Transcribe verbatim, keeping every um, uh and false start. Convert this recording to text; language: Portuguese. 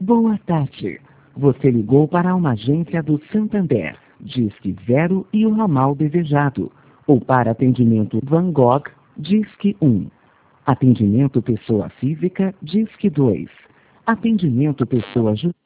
Boa tarde. Você ligou para uma agência do Santander, Disque Zero e o ramal desejado. Ou para atendimento Van Gogh, Disque um. Atendimento pessoa física, Disque dois. Atendimento pessoa jurídica.